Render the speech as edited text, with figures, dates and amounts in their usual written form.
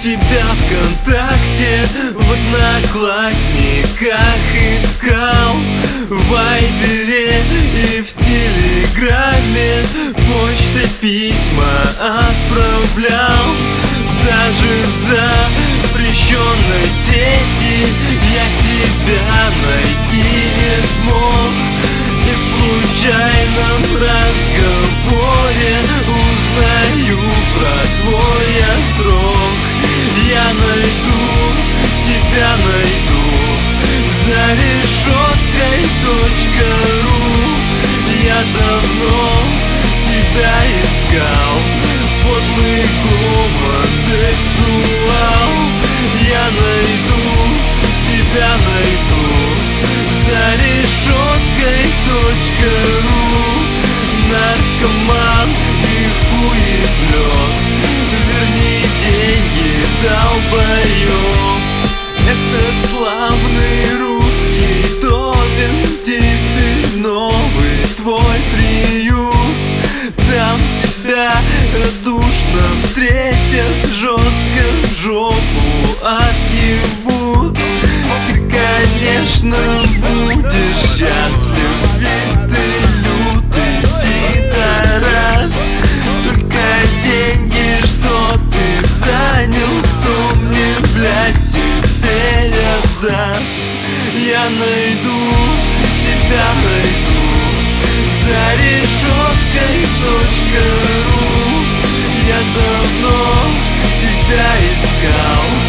тебя ВКонтакте, в Одноклассниках искал, в Вайбере и в Телеграме почтой письма отправлял. Даже в запрещенной сети я тебя найти не смог. И в случайном разговоре узнаю про твой срок. Я найду, тебя найду за решеткой.ру. Я давно тебя искал, подлый гомосексуал. Я найду, тебя найду за решеткой.ру. Наркоман и хуеплет, верни деньги, долбоёб. Этот славный русский Добин теперь новый твой приют. Там тебя радушно встретят, жестко в жопу отъебут. Ты, конечно, будешь счастлив, ведь ты лютый пидорас. Только деньги, что ты занял, кто мне, блядь, теперь отдаст? Я найду, тебя найду за решеткой.ру. Я давно тебя искал,